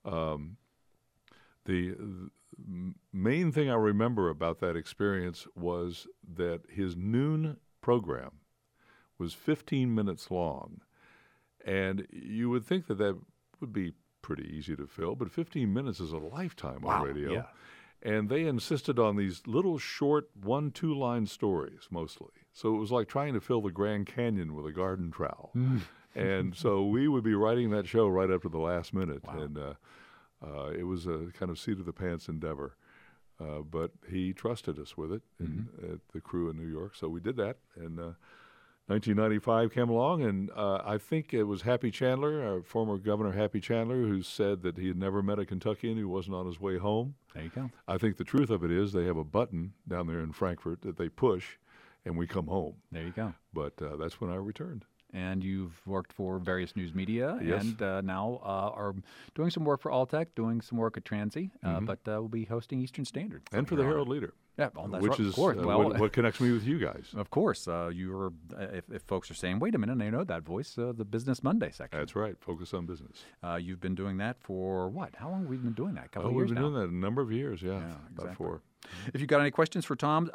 The main thing I remember about that experience was that his noon program was 15 minutes long. And you would think that would be pretty easy to fill, but 15 minutes is a lifetime on radio. Yeah. And they insisted on these little short 1-2 line stories mostly. So it was like trying to fill the Grand Canyon with a garden trowel. And so we would be writing that show right up to the last minute. Wow. And it was a kind of seat-of-the-pants endeavor. But he trusted us with it, at the crew in New York. So we did that. And 1995 came along, and I think it was Happy Chandler, our former Governor Happy Chandler, who said that he had never met a Kentuckian who wasn't on his way home. There you go. I think the truth of it is they have a button down there in Frankfurt that they push, and we come home. There you go. But that's when I returned. And you've worked for various news media, Yes. and now are doing some work for Alltech, doing some work at Transy, but we'll be hosting Eastern Standard. And for the Herald Leader. Yeah, well, that's which right, is of course. what connects me with you guys. Of course. You're, if folks are saying, wait a minute, they know that voice, the Business Monday section. That's right. Focus on business. You've been doing that for what? How long have we been doing that? A couple of we've years been now? doing that a number of years, yeah exactly. about 4. If you've got any questions for Tom,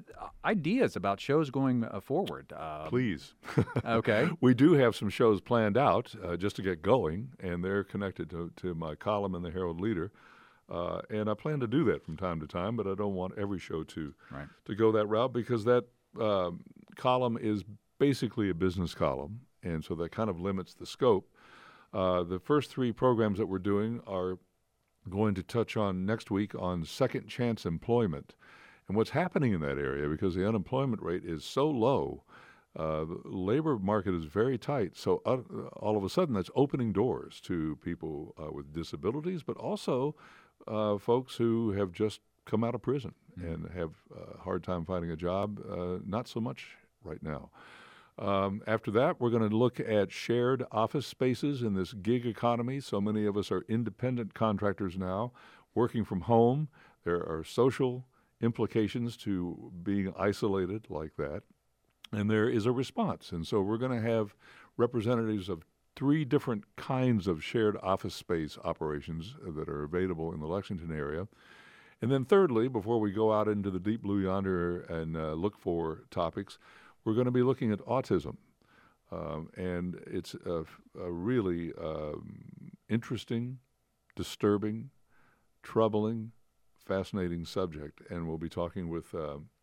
ideas about shows going forward. Please. Okay. We do have some shows planned out just to get going, and they're connected to my column in the Herald Leader. And I plan to do that from time to time, but I don't want every show to go that route, because that column is basically a business column, and so that kind of limits the scope. The first 3 programs that we're doing are going to touch on next week on second chance employment and what's happening in that area, because the unemployment rate is so low. The labor market is very tight, so all of a sudden that's opening doors to people with disabilities, but also folks who have just come out of prison and have a hard time finding a job, not so much right now. After that, we're going to look at shared office spaces in this gig economy. So many of us are independent contractors now, working from home. There are social implications to being isolated like that, and there is a response. And so we're going to have representatives of 3 different kinds of shared office space operations that are available in the Lexington area. And then thirdly, before we go out into the deep blue yonder and look for topics, we're going to be looking at autism. And it's a really interesting, disturbing, troubling, fascinating subject. And we'll be talking with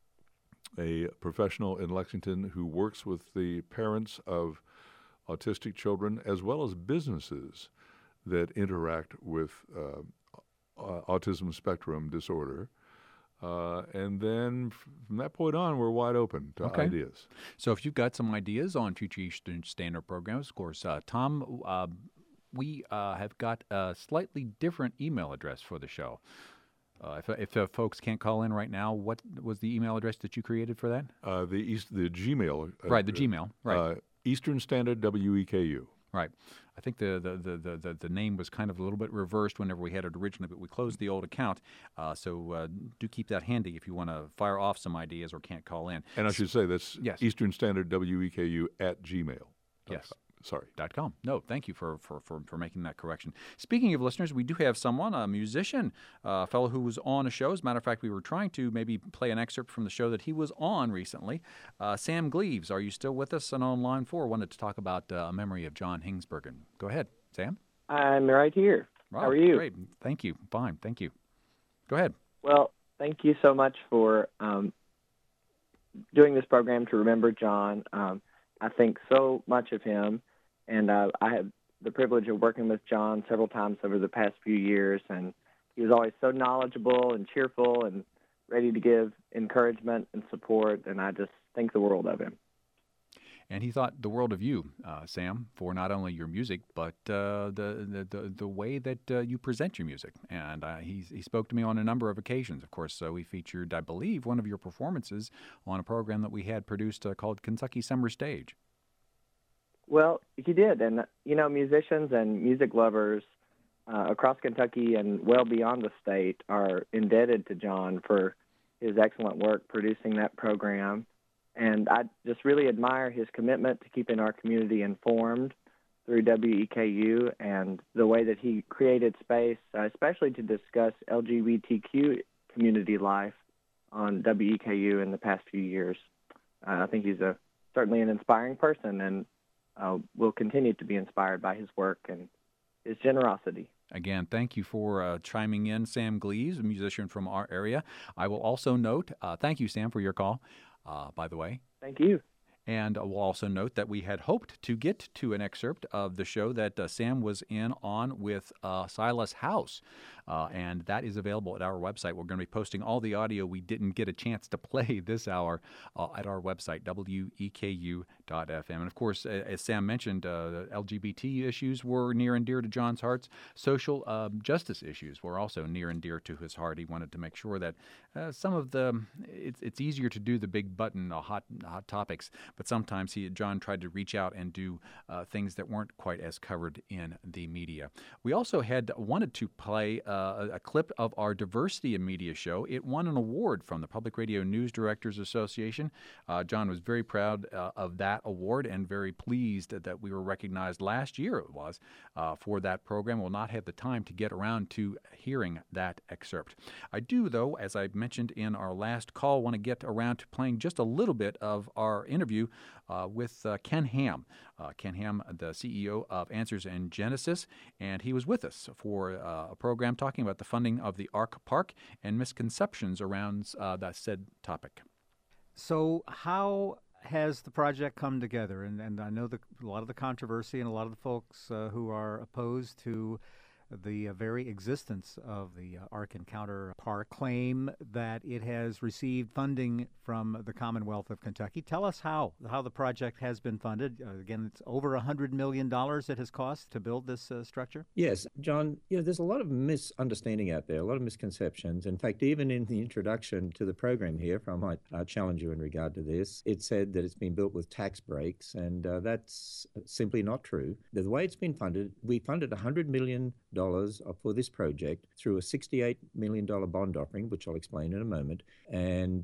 a professional in Lexington who works with the parents of autistic children, as well as businesses that interact with autism spectrum disorder. And then from that point on, we're wide open to ideas. So if you've got some ideas on future Eastern Standard programs, of course, Tom, we have got a slightly different email address for the show. If folks can't call in right now, what was the email address that you created for that? The Gmail. Right, the Gmail. Right. Eastern Standard WEKU. Right. I think the name was kind of a little bit reversed whenever we had it originally, but we closed the old account. So do keep that handy if you want to fire off some ideas or can't call in. And I should say that's Eastern Standard WEKU at Gmail. Yes. Sorry. .com. No, thank you for making that correction. Speaking of listeners, we do have someone, a musician, a fellow who was on a show. As a matter of fact, we were trying to maybe play an excerpt from the show that he was on recently. Sam Gleaves, are you still with us and on line 4? Wanted to talk about a memory of John Hingsbergen. Go ahead, Sam. I'm right here. Wow, how are you? Great. Thank you. Fine. Thank you. Go ahead. Well, thank you so much for doing this program to remember John. I think so much of him, and I had the privilege of working with John several times over the past few years, and he was always so knowledgeable and cheerful and ready to give encouragement and support, and I just think the world of him. And he thought the world of you, Sam, for not only your music, but the way that you present your music. And he spoke to me on a number of occasions. Of course, we featured, I believe, one of your performances on a program that we had produced called Kentucky Summer Stage. Well, he did. And, musicians and music lovers across Kentucky and well beyond the state are indebted to John for his excellent work producing that program. And I just really admire his commitment to keeping our community informed through WEKU and the way that he created space, especially to discuss LGBTQ community life on WEKU in the past few years. I think he's certainly an inspiring person, and will continue to be inspired by his work and his generosity. Again, thank you for chiming in, Sam Gleaves, a musician from our area. I will also note, thank you, Sam, for your call. By the way. Thank you. And we'll also note that we had hoped to get to an excerpt of the show that Sam was on with Silas House, and that is available at our website. We're going to be posting all the audio we didn't get a chance to play this hour at our website, weku.fm. And, of course, as Sam mentioned, LGBT issues were near and dear to John's heart. Social justice issues were also near and dear to his heart. He wanted to make sure that some of it's easier to do the big button hot topics, but sometimes John tried to reach out and do things that weren't quite as covered in the media. We also had wanted to play a clip of our Diversity in Media show. It won an award from the Public Radio News Directors Association. John was very proud of that award and very pleased that we were recognized last year, it was, for that program. We'll not have the time to get around to hearing that excerpt. I do, though, as I mentioned in our last call, want to get around to playing just a little bit of our interview with Ken Ham. Ken Ham, the CEO of Answers in Genesis, and he was with us for a program talking about the funding of the Ark Park and misconceptions around that said topic. So how has the project come together? And I know a lot of the controversy and a lot of the folks who are opposed to the very existence of the Ark Encounter Park claim that it has received funding from the Commonwealth of Kentucky. Tell us how the project has been funded. Again, it's over $100 million it has cost to build this structure. Yes, John, there's a lot of misunderstanding out there, a lot of misconceptions. In fact, even in the introduction to the program here, if I might challenge you in regard to this, it said that it's been built with tax breaks, and that's simply not true. The way it's been funded, we funded $100 million for this project through a $68 million bond offering, which I'll explain in a moment, and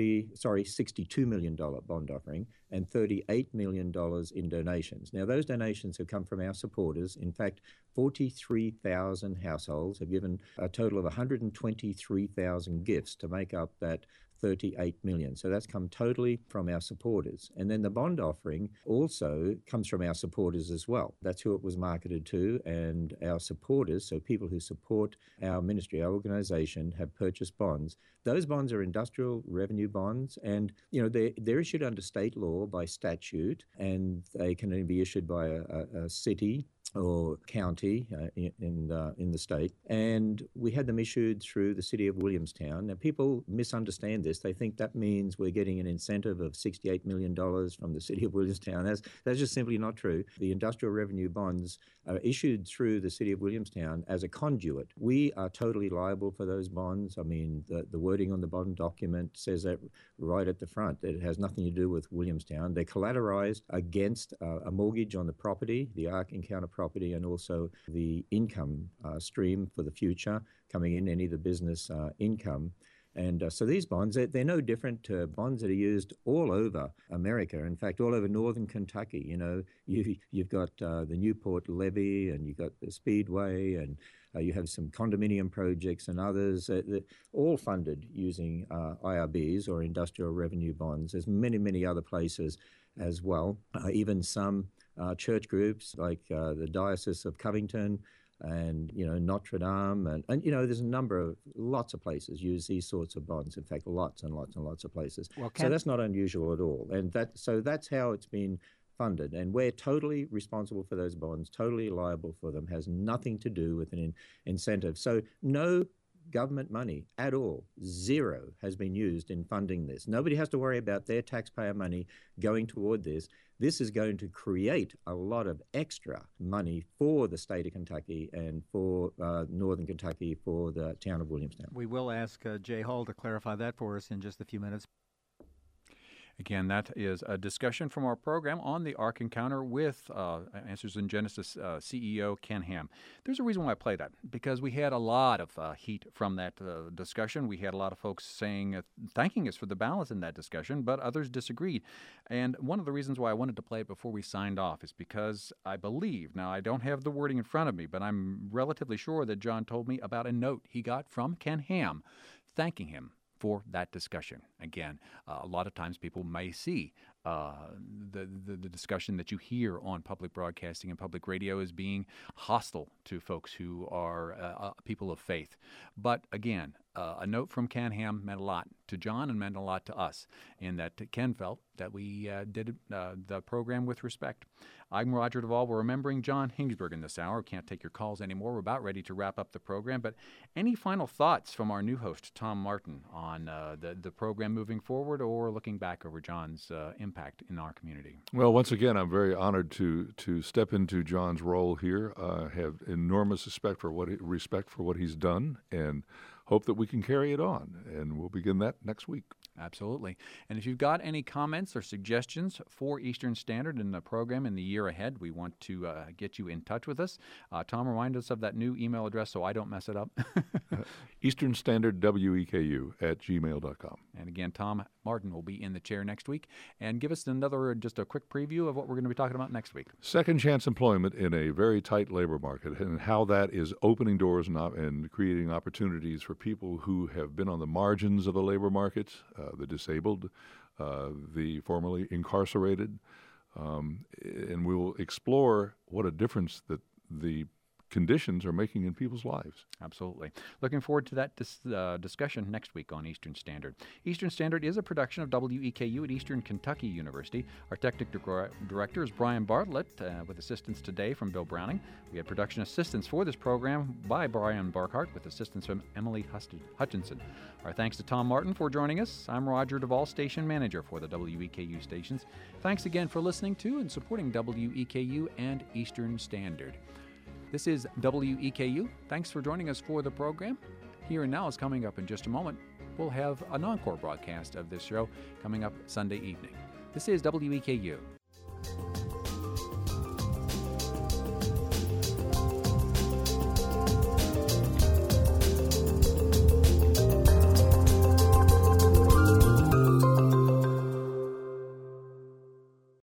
$62 million bond offering, and $38 million in donations. Now, those donations have come from our supporters. In fact, 43,000 households have given a total of 123,000 gifts to make up that $38 million. So that's come totally from our supporters. And then the bond offering also comes from our supporters as well. That's who it was marketed to, and our supporters, so people who support our ministry, our organization, have purchased bonds. Those bonds are industrial revenue bonds, and they're issued under state law by statute, and they can only be issued by a city or county in the state, and we had them issued through the city of Williamstown. Now, people misunderstand this. They think that means we're getting an incentive of $68 million from the city of Williamstown. That's just simply not true. The industrial revenue bonds are issued through the city of Williamstown as a conduit. We are totally liable for those bonds. I mean, the wording on the bond document says that right at the front. It has nothing to do with Williamstown. They're collateralized against a mortgage on the property, the Ark Encounter property, and also the income stream for the future coming in, any of the business income. And so these bonds, they're no different to bonds that are used all over America. In fact, all over northern Kentucky. You know, you've got the Newport levee, and you've got the Speedway, and you have some condominium projects and others, all funded using IRBs or industrial revenue bonds. There's many, many other places as well. Even some church groups like the Diocese of Covington and, you know, Notre Dame. And you know, there's lots of places use these sorts of bonds. In fact, lots and lots and lots of places. Well, so that's not unusual at all. And that's how it's been funded, and we're totally responsible for those bonds, totally liable for them, has nothing to do with an incentive. So no government money at all, zero, has been used in funding this. Nobody has to worry about their taxpayer money going toward this. This is going to create a lot of extra money for the state of Kentucky and for northern Kentucky, for the town of Williamstown. We will ask Jay Hall to clarify that for us in just a few minutes. Again, that is a discussion from our program on the Ark Encounter with Answers in Genesis CEO Ken Ham. There's a reason why I play that, because we had a lot of heat from that discussion. We had a lot of folks saying, thanking us for the balance in that discussion, but others disagreed. And one of the reasons why I wanted to play it before we signed off is because I believe, now I don't have the wording in front of me, but I'm relatively sure that John told me about a note he got from Ken Ham thanking him for that discussion. Again, a lot of times people may see the discussion that you hear on public broadcasting and public radio as being hostile to folks who are people of faith. But again, a note from Ken Ham meant a lot to John and meant a lot to us, in that Ken felt that we did the program with respect. I'm Roger Duvall. We're remembering John Hingsberg in this hour. We can't take your calls anymore. We're about ready to wrap up the program. But any final thoughts from our new host, Tom Martin, on the program moving forward, or looking back over John's impact in our community? Well, once again, I'm very honored to step into John's role here. I have enormous respect for what he's done, and hope that we can carry it on. And we'll begin that next week. Absolutely. And if you've got any comments or suggestions for Eastern Standard in the program in the year ahead, we want to get you in touch with us. Tom, remind us of that new email address so I don't mess it up. Eastern Standard WEKU@gmail.com. And again, Tom Martin will be in the chair next week. And give us just a quick preview of what we're going to be talking about next week. Second chance employment in a very tight labor market, and how that is opening doors and creating opportunities for people who have been on the margins of the labor market, the disabled, the formerly incarcerated. And we will explore what a difference that the conditions are making in people's lives. Absolutely. Looking forward to that discussion next week on Eastern Standard. Eastern Standard is a production of WEKU at Eastern Kentucky University. Our technical director is Brian Bartlett, with assistance today from Bill Browning. We had production assistance for this program by Brian Barkhart, with assistance from Emily Hutchinson. Our thanks to Tom Martin for joining us. I'm Roger Duvall, station manager for the WEKU stations. Thanks again for listening to and supporting WEKU and Eastern Standard. This is WEKU. Thanks for joining us for the program. Here and Now is coming up in just a moment. We'll have an encore broadcast of this show coming up Sunday evening. This is WEKU.